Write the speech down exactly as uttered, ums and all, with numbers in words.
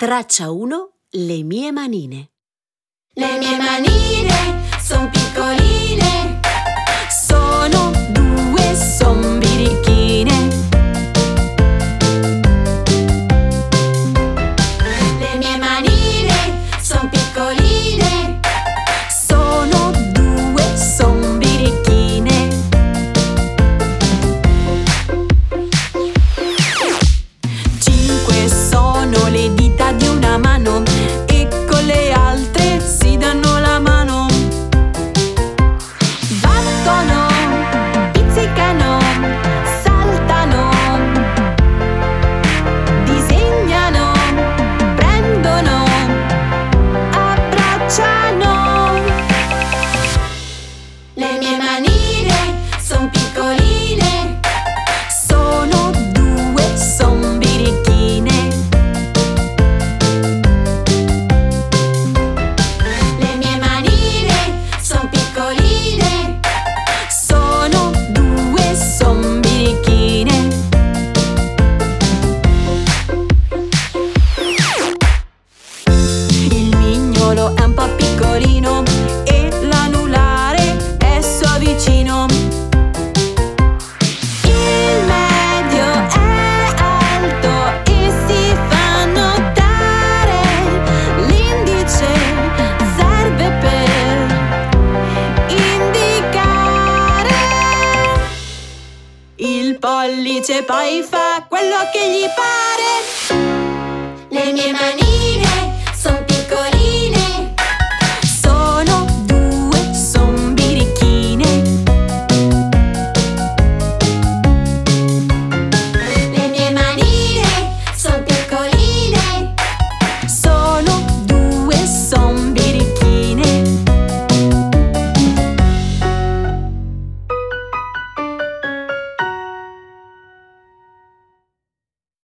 Traccia uno, le mie manine. Le mie manine son piccoline, Sono due, son birichine. le mie manine son piccoline, Sono due, son birichine. Cinque sono le dita di una mano e con le altre si danno la mano. Battono, pizzicano, saltano, disegnano, prendono, abbracciano. le mie manine son piccoline, Sono due, son birichine. le mie manine son piccoline, Sono due, son birichine. Il mignolo è un po' piccolino e l'anulare è suo vicino. Il medio è alto e si fa notare. L'indice serve per indicare. Il pollice poi fa quello che gli pare. le mie manine